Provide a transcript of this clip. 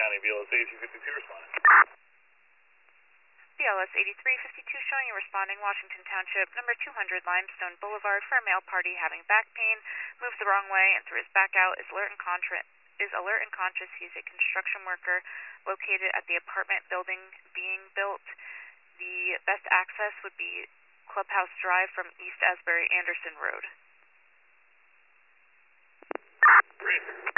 County, BLS 8352 responding. BLS 8352 showing you responding Washington Township, number 200 Limestone Boulevard for a male party having back pain, moves the wrong way and threw his back out, is alert and conscious. He's a construction worker located at the apartment building being built. The best access would be Clubhouse Drive from East Asbury Anderson Road. Great.